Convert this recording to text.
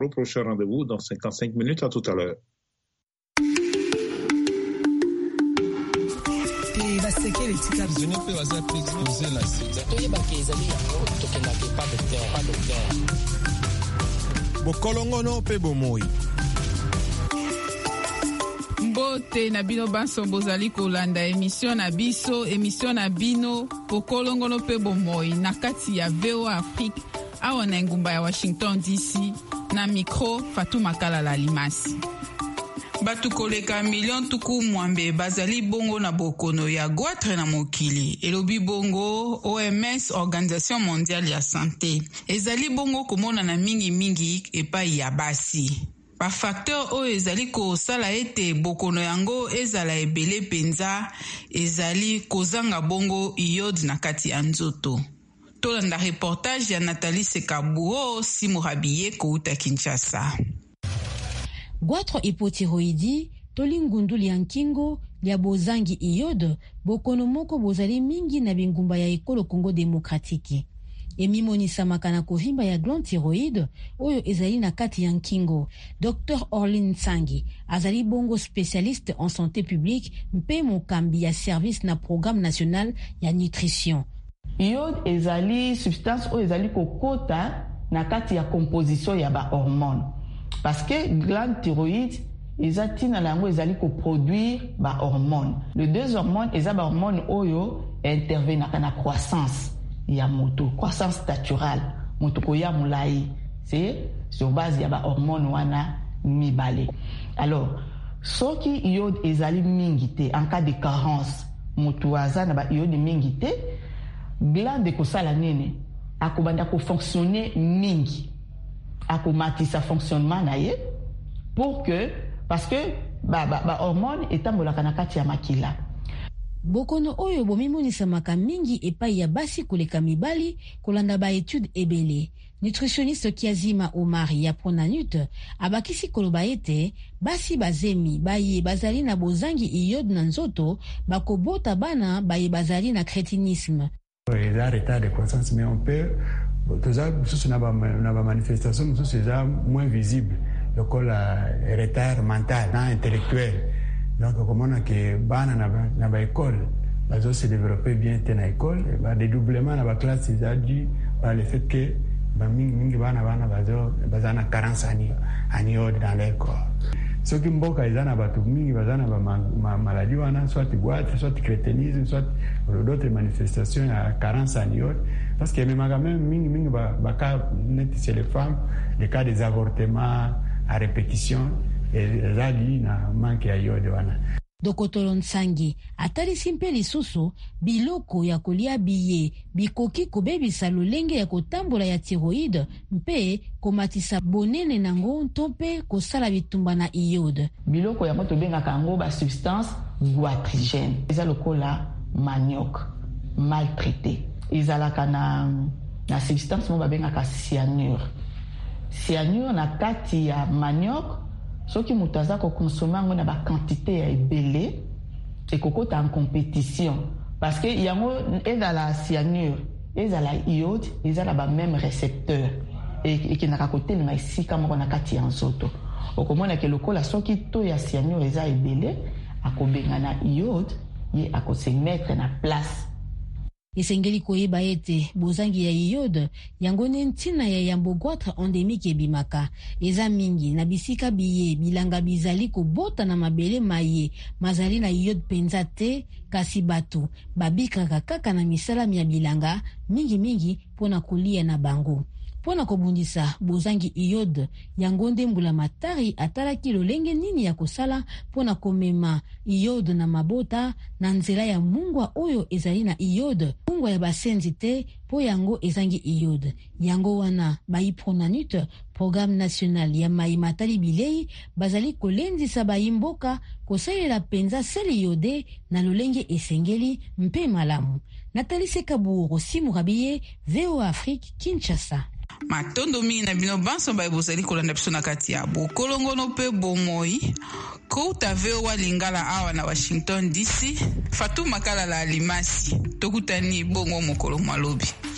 Au prochain rendez-vous dans 55 minutes. À tout à l'heure. Bokolongono pe bomoi. Mbote na bino banso bozali kolanda émission na biso, émission na bino bokolongono pe bomoi na kati ya VOA Afrique awa na ngumba ya Washington DC na micro Fatou Makala Limasi. Batu koleka million tuku mwambe bazali bongo na bokono ya goitre na mokili. Elobi bongo OMS, Organisation Mondiale ya Santé. Ezali bongo komona na mingi epai ya basi. Ba facteur o ezali ko sala ete bokono yango ezala ebele penza ezali kozanga bongo iode na kati ya nzoto. Tolanda reportage ya Nathalie Sekabuo Simurabiye kouta Kinshasa. Goitre hypothyroïdi tolingundu lya nkingo lya bozangi iode bokono moko bozali mingi na bingumba ya ekolo Congo Démocratique. Emimonisamaka na kohimba ya glande thyroïde oyo ezali na kati ya nkingo. Dr Orlin Sangi azali bongo spécialiste en santé publique mpe mokambi ya service na programme national ya nutrition. Iode ezali substance oyo ezali kokota na kati ya composition ya ba hormone. Parce que glande thyroïde eza tina lango ezali ko produire ba hormone. Les deux hormones eza ba hormone oyo intervenaka na croissance ya moto, croissance naturelle. Moto ko ya mulai, c'est sur base ya ba hormone wana mibale. Alors, soki iode ezali mingi te en cas de carence, moto aza na ba iode mingi te, glande ko sala nene akobanda ko fonctionner mingi. Akomatisa fonctionnement na ye pour que parce que ba hormone etambolaka na kati ya makila. Bokono oyo bomimonisamaka mingi epai ya basi koleka mibali kolanda ba étude ebele. Nutritionniste Kiazima Omar ya Pronanut abakisi koloba ete basi bazemi baye bazali na bozangi iode na nzoto bakobota bana baye bazali na crétinisme. Les retard de croissance mais on peut tout ça na ba manifestation c'est moins visible le retard mental intellectuel. Donc comment on a que bana na ba école bazo se développer bien na école ba dédoublement na ba classe c'est dû par le fait que ba mingi bana bazana carence aniode dans leur corps. Ce qui mboka izana batu mingi bazana ba maladie wana soit goitre soit crétinisme soit d'autres manifestations à carence aniode parce que même mingi ba cas net c'est les femmes les cas des avortements à répétition et zali na manque ya iode wana. Dokotolo Nsangi atali simpe lisusu biloko ya kolia biye bikoki kobebisa lolenge ya kotambola ya thyroïde mpe komatisa bonene nango ntompe kosala bitumba na iode. Biloko ya moto bengaka yango ba substance goitrigène eza lokola manioc maltraité ezalaka na substance mo babengaka cyanure. Cyanure na kati ya manioc soki moto aza kokonsome yango na ba quantité ya ebele ekokota en compétition parce que yango ezala cyanure ezala iode ezala ba même récepteur ekendaka kotelema esika moko na kati ya nzoto okomona ke lokola soki to ya cyanure eza ebele akobenga na iode ye akose mettre na place. Esengeli koyeba ete bozangi ya iode yango ntina ya yambo goitre endémique ebimaka eza mingi na bisika biye bilanga bizali kobota na mabele maye mazali na iode penza te kasi bato babikaka kaka na misala ya bilanga mingi pona kolia na bango. Pona kobundisa bozangi iode yango ndembula matari atalaki lolenge nini ya kosala pona komema iode na mabota na nzela ya mungwa oyo ezali na iode mungwa ya basenzi te po yango ezangi iode yango wana Pronanut programme national ya mai matali bilei bazali kolendisa bayimboka kosalela penza seli iode na lolenge esengeli mpe malamu. Nathalie Sekabuo Simurabiye VOA Afrique Kinshasa. Matondo mingi na bino banso ba bozali kolanda biso na kati ya bokolongono pe bomoi kouta VOA Lingala awa na Washington DC. Fatou Makala Limasi tokutani bongo mokolo malobi.